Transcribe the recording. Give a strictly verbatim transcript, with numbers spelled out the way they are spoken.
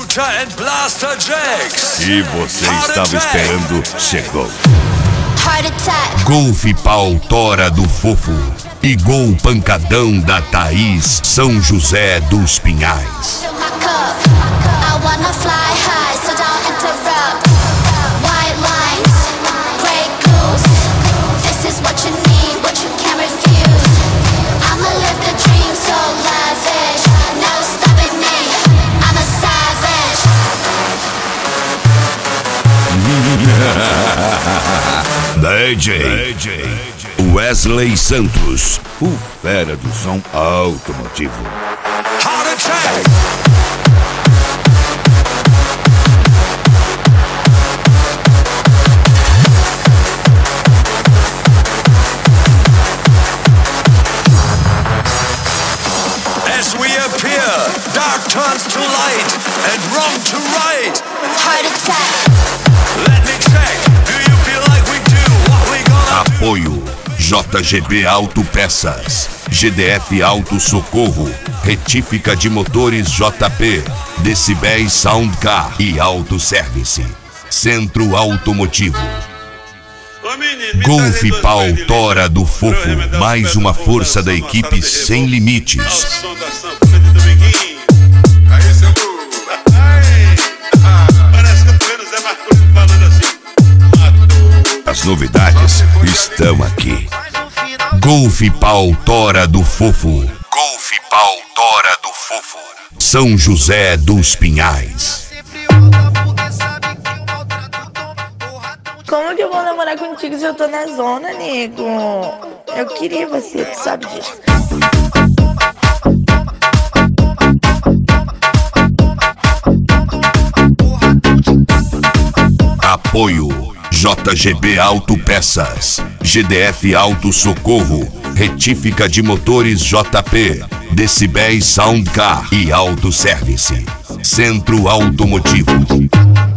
Shooter and Blaster Jacks. E você estava esperando, chegou. Heart attack. Golf Pau Tora do Fofo e Gol Pancadão da Thaís, São José dos Pinhais. Fill my cup. I wanna fly high, so don't interrupt. White lines, gray goose. This is what you need, what you can't refuse. I'ma live the dream so lavish. No stopping me, I'm a savage. D J Wesley Santos, o fera do som automotivo. Heart attack. As we appear, dark turns to light and wrong to right. Heart attack. Let me check. Do you feel like we do what we gonna do? Apoio J G B Autopeças, G D F Auto Socorro, Retífica de Motores J P, Decibéis Sound Car e Auto Service. Centro Automotivo. Golf Pau Tora do Fofo, mais uma força da equipe sem limites. As novidades estão aqui. Golf Pau Tora do Fofo. Golf Pau Tora do Fofo. São José dos Pinhais. Como que eu vou namorar contigo se eu tô na zona, nego? Eu queria você, tu sabe disso. Apoio J G B Autopeças, G D F Auto Socorro, Retífica de Motores J P, Decibéis Sound Car e Auto Service. Centro Automotivo.